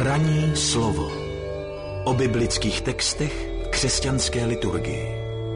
Ranní slovo o biblických textech v křesťanské liturgii.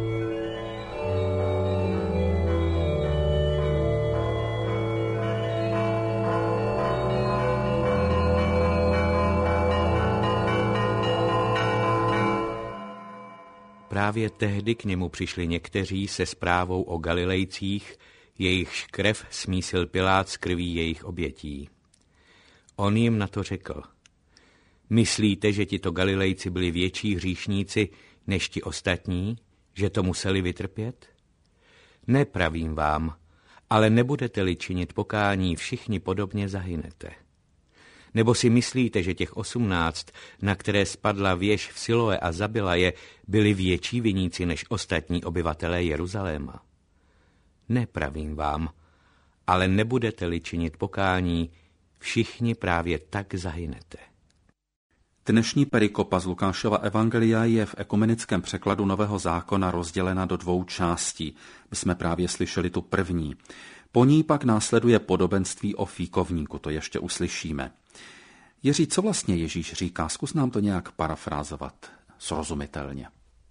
Právě tehdy k němu přišli někteří se zprávou o Galilejcích, jejichž krev smísil Pilát s krví jejich obětí. On jim na to řekl: Myslíte, že tito Galilejci byli větší hříšníci než ti ostatní, že to museli vytrpět? Nepravím vám, ale nebudete-li činit pokání, všichni podobně zahynete. Nebo si myslíte, že těch 18, na které spadla věž v Siloé a zabila je, byli větší viníci než ostatní obyvatelé Jeruzaléma? Nepravím vám, ale nebudete-li činit pokání, všichni právě tak zahynete. Dnešní perikopa z Lukášova evangelia je v ekumenickém překladu Nového zákona rozdělena do dvou částí. My jsme právě slyšeli tu první. Po ní pak následuje podobenství o fíkovníku, to ještě uslyšíme. Jiří, co vlastně Ježíš říká? Zkus nám to nějak parafrázovat srozumitelně.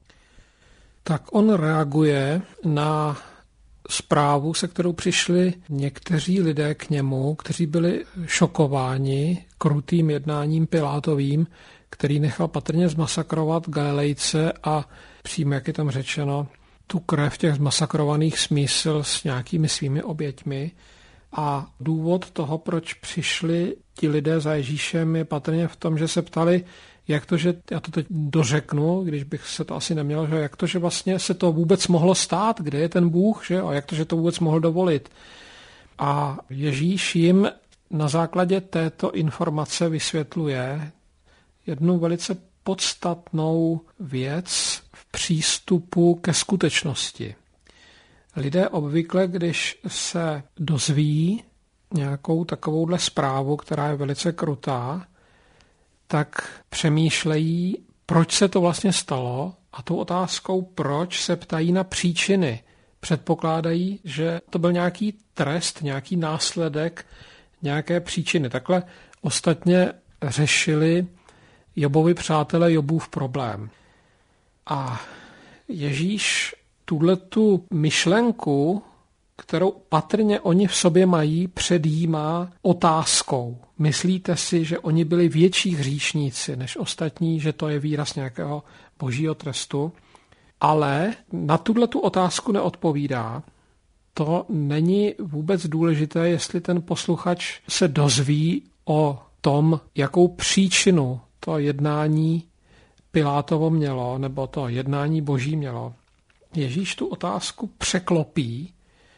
Tak on reaguje na zprávu, se kterou přišli někteří lidé k němu, kteří byli šokováni krutým jednáním Pilátovým, který nechal patrně zmasakrovat Galilejce a přímo, jak je tam řečeno, tu krev těch zmasakrovaných smísil s nějakými svými oběťmi. A důvod toho, proč přišli ti lidé za Ježíšem, je patrně v tom, že se ptali, jak to, že, já to teď dořeknu, když bych se to asi neměl, že jak to, že vlastně se to vůbec mohlo stát, kde je ten Bůh, že? A jak to, že to vůbec mohl dovolit. A Ježíš jim na základě této informace vysvětluje jednu velice podstatnou věc v přístupu ke skutečnosti. Lidé obvykle, když se dozví nějakou takovouhle zprávu, která je velice krutá, tak přemýšlejí, proč se to vlastně stalo, a tou otázkou, proč, se ptají na příčiny. Předpokládají, že to byl nějaký trest, nějaký následek, nějaké příčiny. Takhle ostatně řešili Jobovi přátelé Jobův problém. A Ježíš tuhletu myšlenku, kterou patrně oni v sobě mají, předjímá otázkou. Myslíte si, že oni byli větší hříšníci než ostatní, že to je výraz nějakého božího trestu? Ale na tuhletu otázku neodpovídá. To není vůbec důležité, jestli ten posluchač se dozví o tom, jakou příčinu to jednání Pilátovo mělo, nebo to jednání boží mělo. Ježíš tu otázku překlopí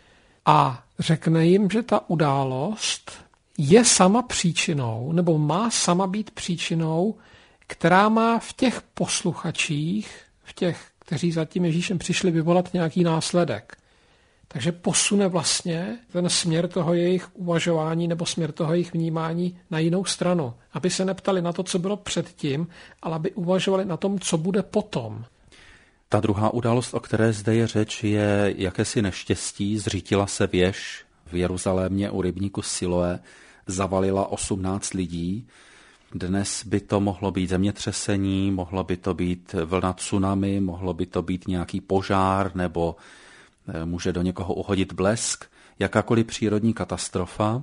a řekne jim, že ta událost je sama příčinou, nebo má sama být příčinou, která má v těch posluchačích, v těch, kteří za tím Ježíšem přišli, vyvolat nějaký následek. Takže posune vlastně ten směr toho jejich uvažování nebo směr toho jejich vnímání na jinou stranu. Aby se neptali na to, co bylo předtím, ale aby uvažovali na tom, co bude potom. Ta druhá událost, o které zde je řeč, je jakési neštěstí. Zřítila se věž v Jeruzalémě u rybníku Siloé, zavalila 18 lidí. Dnes by to mohlo být zemětřesení, mohlo by to být vlna tsunami, mohlo by to být nějaký požár, nebo může do někoho uhodit blesk, jakákoliv přírodní katastrofa.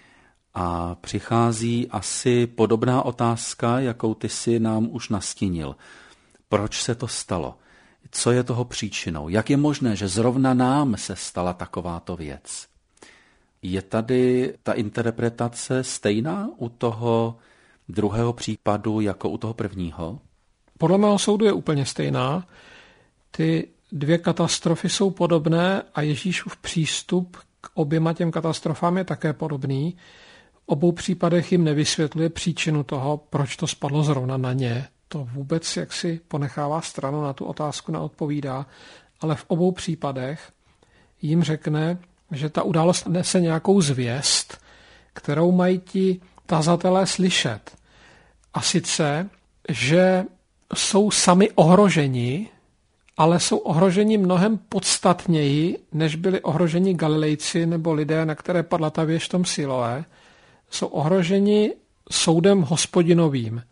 A přichází asi podobná otázka, jakou ty si nám už nastínil. Proč se to stalo? Co je toho příčinou? Jak je možné, že zrovna nám se stala takováto věc? Je tady ta interpretace stejná u toho druhého případu jako u toho prvního? Podle mého soudu je úplně stejná. Ty dvě katastrofy jsou podobné a Ježíšův přístup k oběma těm katastrofám je také podobný. V obou případech jim nevysvětluje příčinu toho, proč to spadlo zrovna na ně. To vůbec jaksi ponechává stranu, na tu otázku neodpovídá, ale v obou případech jim řekne, že ta událost nese nějakou zvěst, kterou mají ti tazatelé slyšet. A sice, že jsou sami ohroženi, ale jsou ohroženi mnohem podstatněji, než byli ohroženi Galilejci nebo lidé, na které padla ta věž v tom Siloé. Jsou ohroženi soudem Hospodinovým.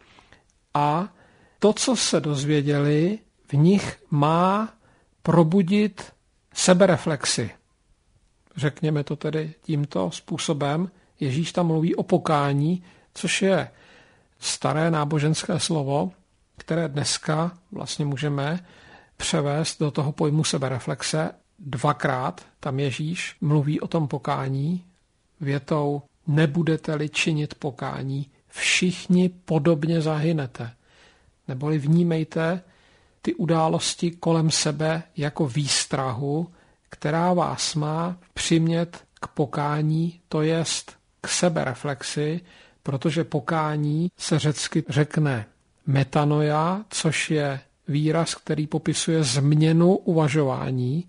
A to, co se dozvěděli, v nich má probudit sebereflexi. Řekněme to tedy tímto způsobem. Ježíš tam mluví o pokání, což je staré náboženské slovo, které dneska vlastně můžeme převést do toho pojmu sebereflexe. Dvakrát tam Ježíš mluví o tom pokání větou: nebudete-li činit pokání, všichni podobně zahynete. Neboli vnímejte ty události kolem sebe jako výstrahu, která vás má přimět k pokání, to jest k sebereflexi, protože pokání se řecky řekne metanoia, což je výraz, který popisuje změnu uvažování,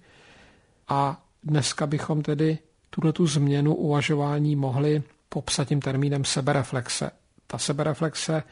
a dneska bychom tedy tuhletu změnu uvažování mohli popsat tím termínem sebereflexe. Ta sebereflexe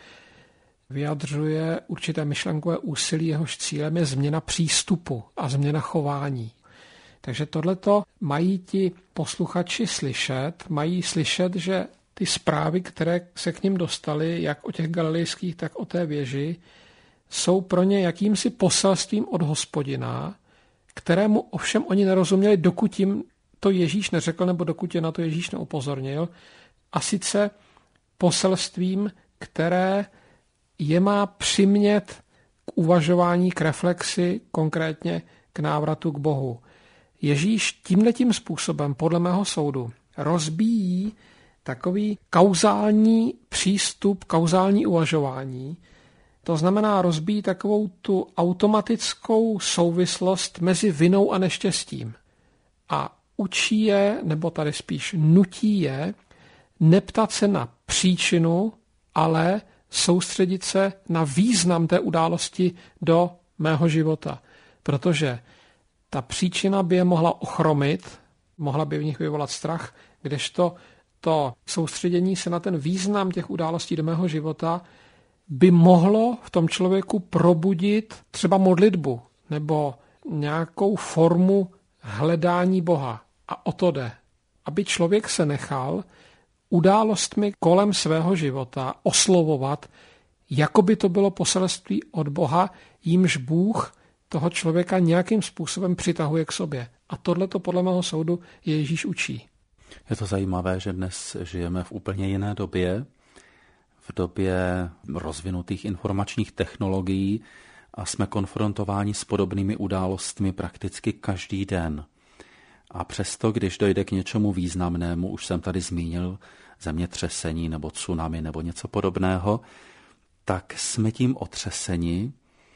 vyjadřuje určité myšlenkové úsilí, jehož cílem je změna přístupu a změna chování. Takže tohleto mají ti posluchači slyšet, mají slyšet, že ty zprávy, které se k nim dostaly, jak o těch galilejských, tak o té věži, jsou pro ně jakýmsi poselstvím od Hospodina, kterému ovšem oni nerozuměli, dokud jim to Ježíš neřekl, nebo dokud je na to Ježíš neupozornil, a sice poselstvím, které je má přimět k uvažování, k reflexi, konkrétně k návratu k Bohu. Ježíš tímhletím způsobem, podle mého soudu, rozbíjí takový kauzální přístup, kauzální uvažování. To znamená rozbíjí takovou tu automatickou souvislost mezi vinou a neštěstím. A učí je, nebo tady spíš nutí je, neptat se na příčinu, ale soustředit se na význam té události do mého života. Protože ta příčina by je mohla ochromit, mohla by v nich vyvolat strach, kdežto to soustředění se na ten význam těch událostí do mého života by mohlo v tom člověku probudit třeba modlitbu nebo nějakou formu hledání Boha. A o to jde. Aby člověk se nechal událostmi kolem svého života oslovovat, jako by to bylo poselství od Boha, jímž Bůh toho člověka nějakým způsobem přitahuje k sobě. A tohleto podle mého soudu Ježíš učí. Je to zajímavé, že dnes žijeme v úplně jiné době, v době rozvinutých informačních technologií a jsme konfrontováni s podobnými událostmi prakticky každý den. A přesto, když dojde k něčemu významnému, už jsem tady zmínil zemětřesení nebo tsunami nebo něco podobného, tak jsme tím otřeseni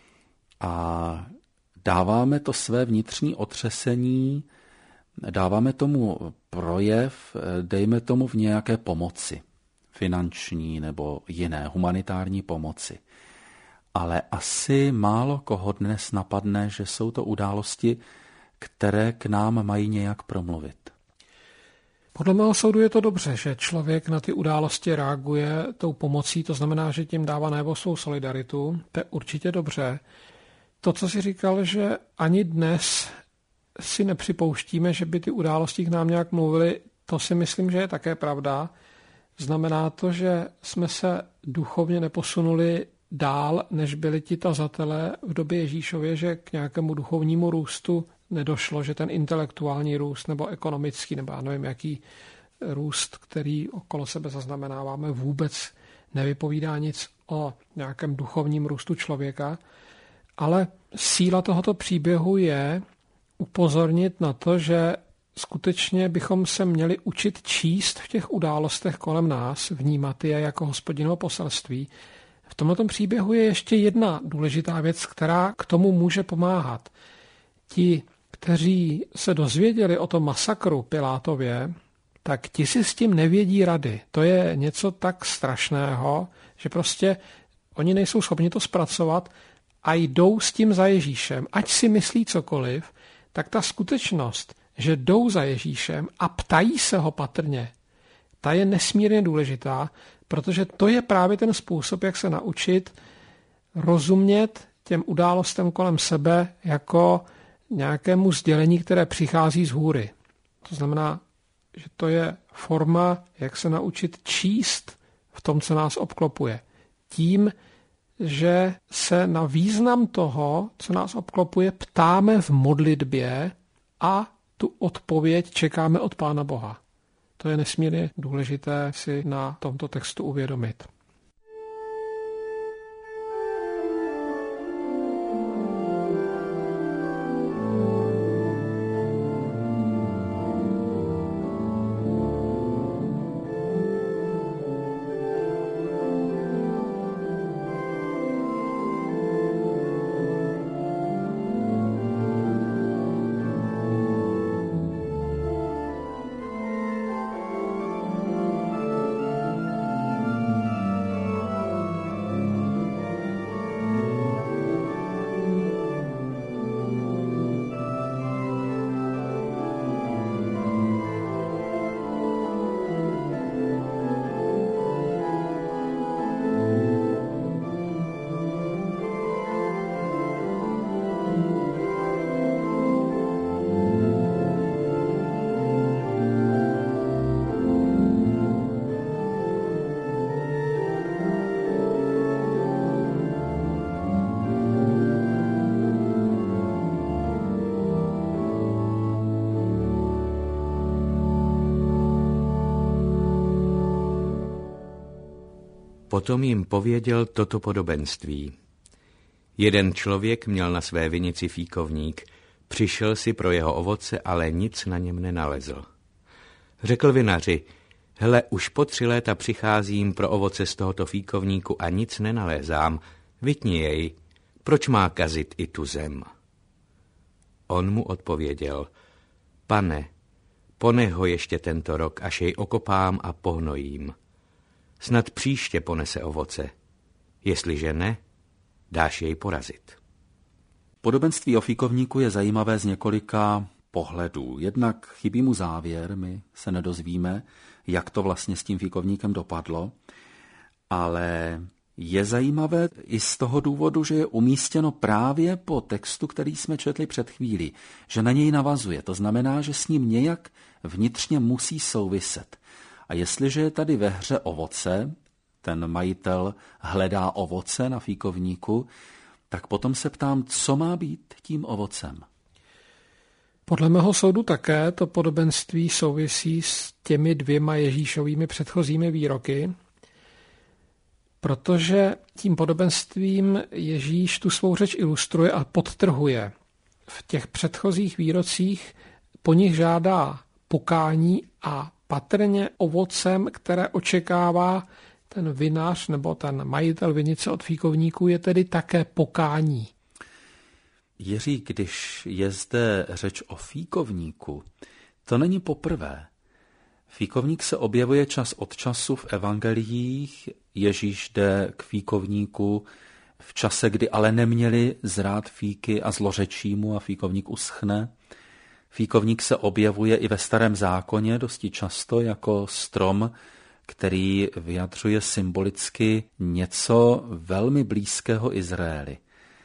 a dáváme to své vnitřní otřesení, dáváme tomu projev, dejme tomu v nějaké pomoci, finanční nebo jiné, humanitární pomoci. Ale asi málo koho dnes napadne, že jsou to události, které k nám mají nějak promluvit. Podle mého soudu je to dobře, že člověk na ty události reaguje tou pomocí, to znamená, že tím dává najevo svou solidaritu. To je určitě dobře. To, co jsi říkal, že ani dnes si nepřipouštíme, že by ty události k nám nějak mluvily, to si myslím, že je také pravda. Znamená to, že jsme se duchovně neposunuli dál, než byli ti tazatelé v době Ježíšově, že k nějakému duchovnímu růstu nedošlo, že ten intelektuální růst nebo ekonomický, nebo já nevím, jaký růst, který okolo sebe zaznamenáváme, vůbec nevypovídá nic o nějakém duchovním růstu člověka. Ale síla tohoto příběhu je upozornit na to, že skutečně bychom se měli učit číst v těch událostech kolem nás, vnímat je jako Hospodinovo poselství. V tomto příběhu je ještě jedna důležitá věc, která k tomu může pomáhat. Ti, kteří se dozvěděli o tom masakru Pilátově, tak ti si s tím nevědí rady. To je něco tak strašného, že prostě oni nejsou schopni to zpracovat a jdou s tím za Ježíšem. Ať si myslí cokoliv, tak ta skutečnost, že jdou za Ježíšem a ptají se ho patrně, ta je nesmírně důležitá, protože to je právě ten způsob, jak se naučit rozumět těm událostem kolem sebe jako nějakému sdělení, které přichází z hůry. To znamená, že to je forma, jak se naučit číst v tom, co nás obklopuje. Tím, že se na význam toho, co nás obklopuje, ptáme v modlitbě a tu odpověď čekáme od Pána Boha. To je nesmírně důležité si na tomto textu uvědomit. Potom jim pověděl toto podobenství. Jeden člověk měl na své vinici fíkovník, přišel si pro jeho ovoce, ale nic na něm nenalezl. Řekl vinaři, hele, už po 3 léta přicházím pro ovoce z tohoto fíkovníku a nic nenalézám, vytni jej, proč má kazit i tu zem? On mu odpověděl, pane, ponech ho ještě tento rok, až jej okopám a pohnojím. Snad příště ponese ovoce. Jestliže ne, dáš jej porazit. Podobenství o fíkovníku je zajímavé z několika pohledů. Jednak chybí mu závěr, my se nedozvíme, jak to vlastně s tím fíkovníkem dopadlo, ale je zajímavé i z toho důvodu, že je umístěno právě po textu, který jsme četli před chvílí, že na něj navazuje. To znamená, že s ním nějak vnitřně musí souviset. A jestliže je tady ve hře ovoce, ten majitel hledá ovoce na fíkovníku, tak potom se ptám, co má být tím ovocem. Podle mého soudu také to podobenství souvisí s těmi 2 Ježíšovými předchozími výroky, protože tím podobenstvím Ježíš tu svou řeč ilustruje a podtrhuje. V těch předchozích výrocích po nich žádá pokání a patrně ovocem, které očekává ten vinař nebo ten majitel vinice od fíkovníků, je tedy také pokání. Jiří, když je zde řeč o fíkovníku, to není poprvé. Fíkovník se objevuje čas od času v evangeliích, Ježíš jde k fíkovníku v čase, kdy ale neměli zrát fíky a zlořečí mu a fíkovník uschne. Fíkovník se objevuje i ve Starém zákoně dosti často jako strom, který vyjadřuje symbolicky něco velmi blízkého Izraeli.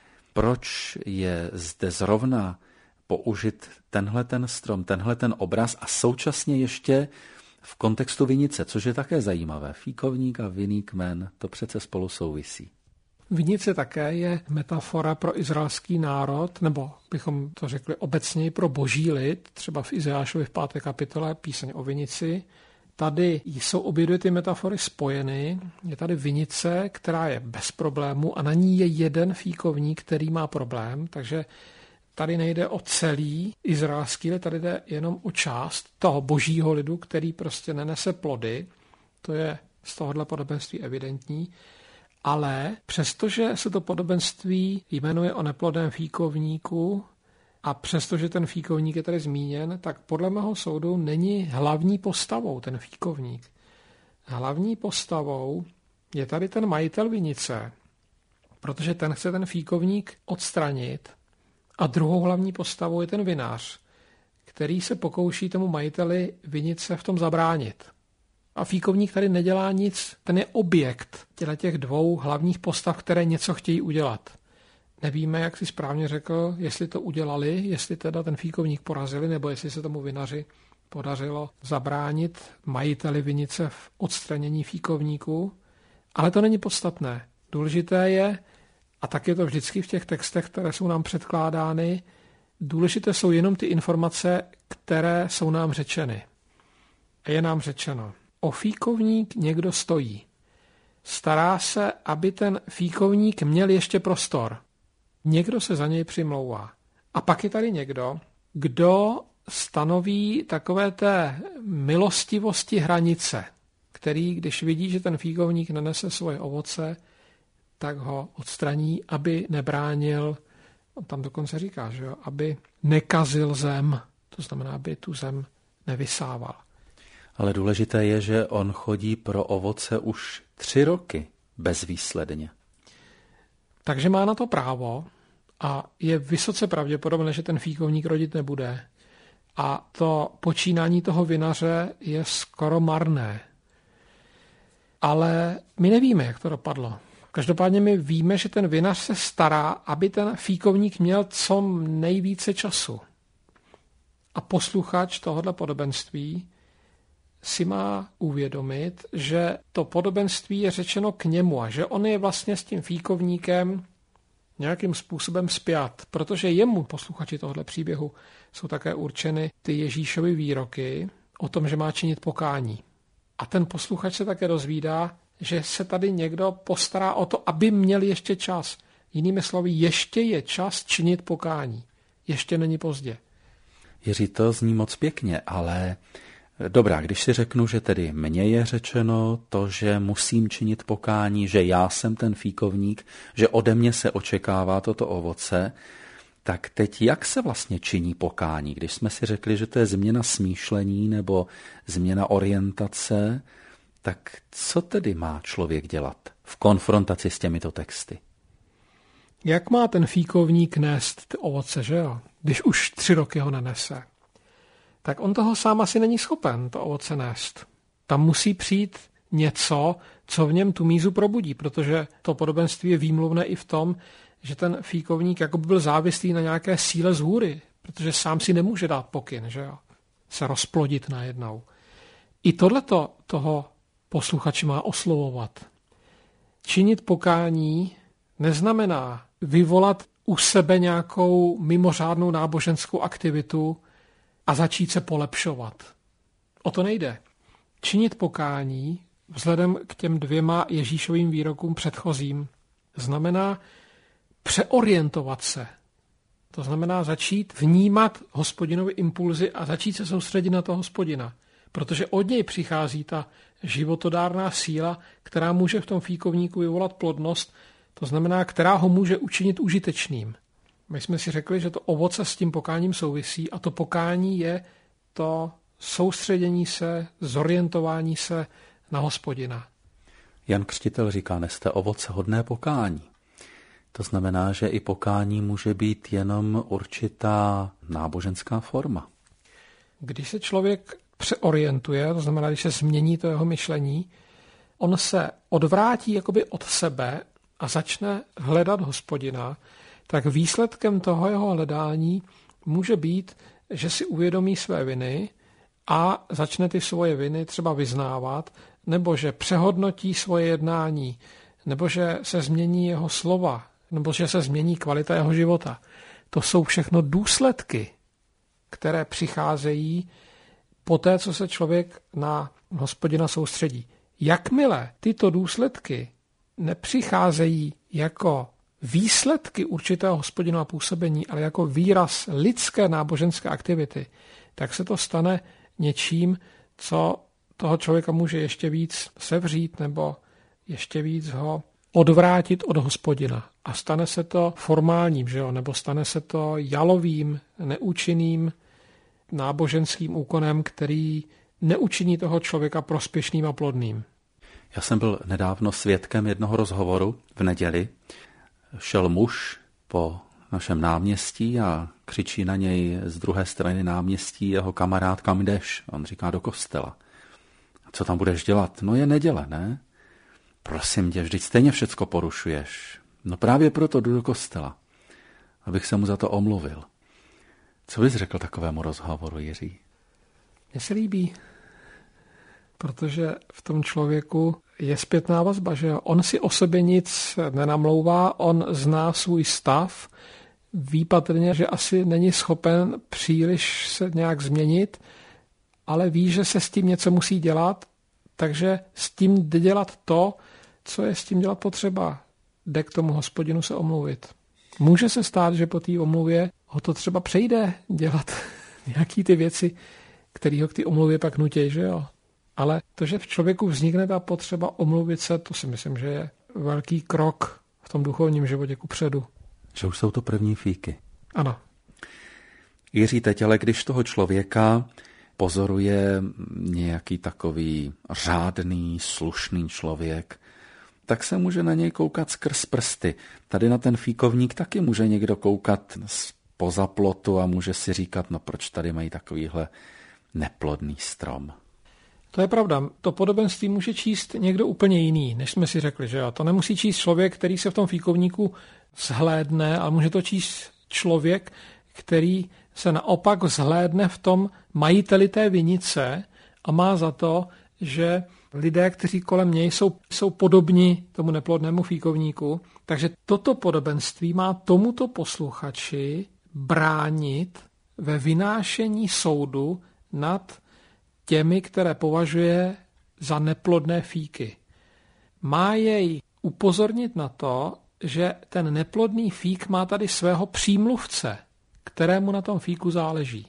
Proč je zde zrovna použit tenhleten strom, tenhleten obraz a současně ještě v kontextu vinice, což je také zajímavé. Fíkovník a vinný kmen, to přece spolu souvisí. Vinice také je metafora pro izraelský národ, nebo bychom to řekli obecněji pro boží lid, třeba v Izajášovi v 5. kapitole píseň o vinici. Tady jsou obě 2 ty metafory spojeny. Je tady vinice, která je bez problému a na ní je jeden fíkovník, který má problém, takže tady nejde o celý izraelský lid, tady jde jenom o část toho božího lidu, který prostě nenese plody. To je z tohohle podobenství evidentní. Ale přestože se to podobenství jmenuje o neplodném fíkovníku a přestože ten fíkovník je tady zmíněn, tak podle mého soudu není hlavní postavou ten fíkovník. Hlavní postavou je tady ten majitel vinice, protože ten chce ten fíkovník odstranit a druhou hlavní postavou je ten vinař, který se pokouší tomu majiteli vinice v tom zabránit. A fíkovník tady nedělá nic, ten je objekt těch 2 hlavních postav, které něco chtějí udělat. Nevíme, jak si správně řekl, jestli to udělali, jestli teda ten fíkovník porazili, nebo jestli se tomu vinaři podařilo zabránit majiteli vinice v odstranění fíkovníku. Ale to není podstatné. Důležité je, a tak je to vždycky v těch textech, které jsou nám předkládány, důležité jsou jenom ty informace, které jsou nám řečeny. A je nám řečeno, o fíkovník někdo stojí. Stará se, aby ten fíkovník měl ještě prostor. Někdo se za něj přimlouvá. A pak je tady někdo, kdo stanoví takové té milostivosti hranice, který, když vidí, že ten fíkovník nenese svoje ovoce, tak ho odstraní, aby nebránil, on tam dokonce říká, že jo, aby nekazil zem, to znamená, aby tu zem nevysával. Ale důležité je, že on chodí pro ovoce už 3 roky bezvýsledně. Takže má na to právo a je vysoce pravděpodobné, že ten fíkovník rodit nebude. A to počínání toho vinaře je skoro marné. Ale my nevíme, jak to dopadlo. Každopádně my víme, že ten vinař se stará, aby ten fíkovník měl co nejvíce času. A posluchač tohoto podobenství si má uvědomit, že to podobenství je řečeno k němu a že on je vlastně s tím fíkovníkem nějakým způsobem spjat, protože jemu, posluchači tohoto příběhu, jsou také určeny ty Ježíšovy výroky o tom, že má činit pokání. A ten posluchač se také dozvídá, že se tady někdo postará o to, aby měl ještě čas. Jinými slovy, ještě je čas činit pokání. Ještě není pozdě. Jiří, to zní moc pěkně, ale dobrá, když si řeknu, že tedy mně je řečeno to, že musím činit pokání, že já jsem ten fíkovník, že ode mě se očekává toto ovoce, tak teď jak se vlastně činí pokání? Když jsme si řekli, že to je změna smýšlení nebo změna orientace, tak co tedy má člověk dělat v konfrontaci s těmito texty? Jak má ten fíkovník nést ty ovoce, že jo? Když už 3 roky ho nenese. Tak on toho sám asi není schopen, to ovoce nést. Tam musí přijít něco, co v něm tu mízu probudí, protože to podobenství je výmluvné i v tom, že ten fíkovník jako by byl závislý na nějaké síle z hůry, protože sám si nemůže dát pokyn, že jo? Se rozplodit najednou. I tohleto toho posluchači má oslovovat. Činit pokání neznamená vyvolat u sebe nějakou mimořádnou náboženskou aktivitu a začít se polepšovat. O to nejde. Činit pokání vzhledem k těm 2 Ježíšovým výrokům předchozím znamená přeorientovat se. To znamená začít vnímat Hospodinovi impulzy a začít se soustředit na toho Hospodina. Protože od něj přichází ta životodárná síla, která může v tom fíkovníku vyvolat plodnost, to znamená, která ho může učinit užitečným. My jsme si řekli, že to ovoce s tím pokáním souvisí a to pokání je to soustředění se, zorientování se na Hospodina. Jan Křtitel říká, neste ovoce hodné pokání. To znamená, že i pokání může být jenom určitá náboženská forma. Když se člověk přeorientuje, to znamená, když se změní to jeho myšlení, on se odvrátí jakoby od sebe a začne hledat Hospodina, tak výsledkem toho jeho hledání může být, že si uvědomí své viny a začne ty svoje viny třeba vyznávat, nebo že přehodnotí svoje jednání, nebo že se změní jeho slova, nebo že se změní kvalita jeho života. To jsou všechno důsledky, které přicházejí po té, co se člověk na Hospodina soustředí. Jakmile tyto důsledky nepřicházejí jako výsledky určitého Hospodinova působení, ale jako výraz lidské náboženské aktivity, tak se to stane něčím, co toho člověka může ještě víc sevřít nebo ještě víc ho odvrátit od Hospodina. A stane se to formálním, že jo? Nebo stane se to jalovým, neúčinným náboženským úkonem, který neučiní toho člověka prospěšným a plodným. Já jsem byl nedávno svědkem jednoho rozhovoru v neděli. Šel muž po našem náměstí a křičí na něj z druhé strany náměstí jeho kamarád, kam jdeš? On říká, do kostela. A co tam budeš dělat? No je neděle, ne? Prosím tě, vždyť stejně všecko porušuješ. No právě proto jdu do kostela, abych se mu za to omluvil. Co bys řekl takovému rozhovoru, Jiří? Mně se líbí, protože v tom člověku je zpětná vazba, že on si o sobě nic nenamlouvá, on zná svůj stav, ví patrně, že asi není schopen příliš se nějak změnit, ale ví, že se s tím něco musí dělat, takže s tím jde dělat to, co je s tím dělat potřeba. Jde k tomu Hospodinu se omluvit. Může se stát, že po té omluvě ho to třeba přejde dělat nějaký ty věci, který ho k té omluvě pak nutí, že jo. Ale to, že v člověku vznikne ta potřeba omluvit se, to si myslím, že je velký krok v tom duchovním životě kupředu. Že už jsou to první fíky. Ano. Jiří, teď ale když toho člověka pozoruje nějaký takový řádný, slušný člověk, tak se může na něj koukat skrz prsty. Tady na ten fíkovník taky může někdo koukat zpoza plotu a může si říkat, no proč tady mají takovýhle neplodný strom. To je pravda. To podobenství může číst někdo úplně jiný, než jsme si řekli, že jo. To nemusí číst člověk, který se v tom fíkovníku zhlédne, ale může to číst člověk, který se naopak vzhlédne v tom majiteli té vinice a má za to, že lidé, kteří kolem něj jsou podobni tomu neplodnému fíkovníku. Takže toto podobenství má tomuto posluchači bránit ve vynášení soudu nad těmi, které považuje za neplodné fíky. Má jej upozornit na to, že ten neplodný fík má tady svého přímluvce, kterému na tom fíku záleží.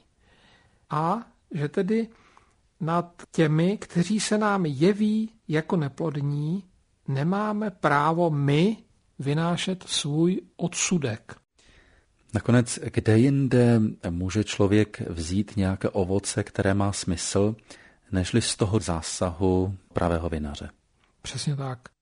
A že tedy nad těmi, kteří se nám jeví jako neplodní, nemáme právo my vynášet svůj odsudek. Nakonec, kde jinde může člověk vzít nějaké ovoce, které má smysl, nežli z toho zásahu pravého vinaře? Přesně tak.